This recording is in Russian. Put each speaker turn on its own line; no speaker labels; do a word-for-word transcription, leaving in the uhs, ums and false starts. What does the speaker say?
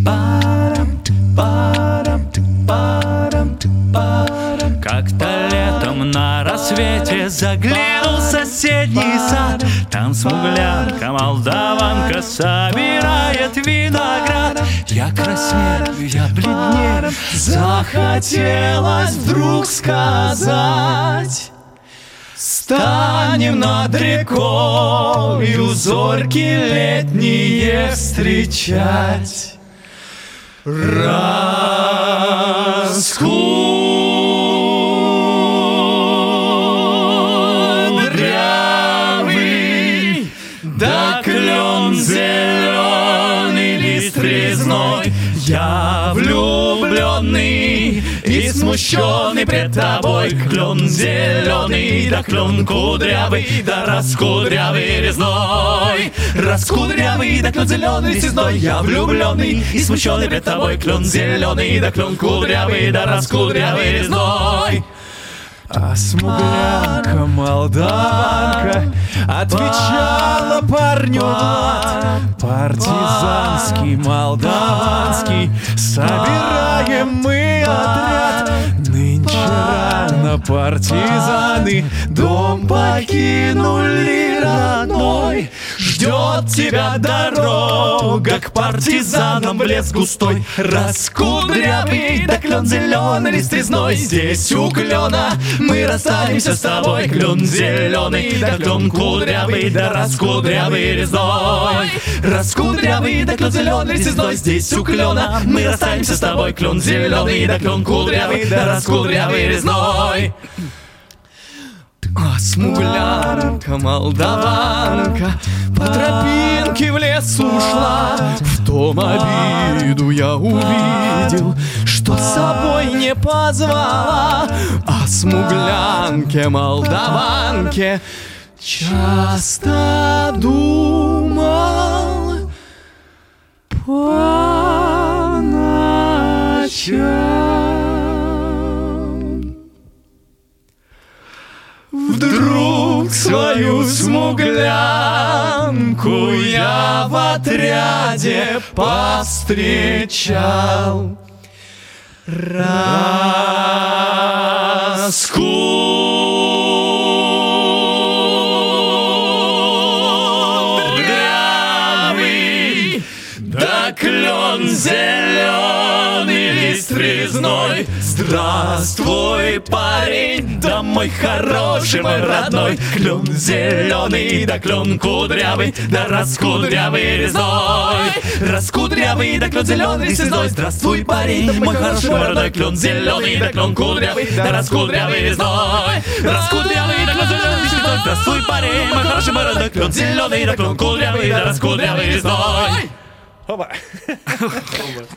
Как-то летом на рассвете заглянул в соседний сад. Там смуглянка, молдаванка собирает виноград. Я краснею, я бледнею, захотелось вдруг сказать: станем над рекою зорьки летние встречать. Раскудрявый, да клен зеленый, лист резной. Я влюбленный и смущенный пред тобой. Клен зеленый, да клен кудрявый, да раскудрявый резной. Раскудрявый, да клен зеленый, резной. Я влюбленный и смущенный пред тобой. Клен зеленый, да клен кудрявый, да раскудрявый резной.
А смуглянка, молдаванка отвечала парню Влад: партизанский, молдаванский, собираем мы отряд. Нынче рано партизаны дом покинули родной. Ждет тебя дорога к партизанам в лес густой. Раскудрявый, да клен зеленый, лист резной. Здесь у клена мы расстанемся с тобой. Клен зеленый, да клен кудрявый, да раскудрявый резной. Раскудрявый, да клен зеленый, лист резной. Здесь у клена мы расстанемся с тобой. Клен зеленый, да клен кудрявый, да раскудрявый резной. А смуглянка, молдаванка по тропинке в лес ушла. В том обиду я увидел, что с собой не позвала. А смуглянке, молдаванке часто думал по ночам. Вдруг свою смуглянку я в отряде повстречал. Раскудрявый, да клен зеленый, лист резной. Здравствуй, парень, да мой хороший, мой родной. Клен зеленый, да клен кудрявый, да раскудрявый резной. Раскудрявый, да клен зеленый, лист резной. Здравствуй, парень, мой хороший, мой родной. Клен зеленый, да клен кудрявый, да раскудрявый резной. Раскудрявый, да клен зеленый, лист резной. Здравствуй, парень, мой хороший, мой родной. Клен зеленый, да клен кудрявый, да раскудрявый резной. Опа!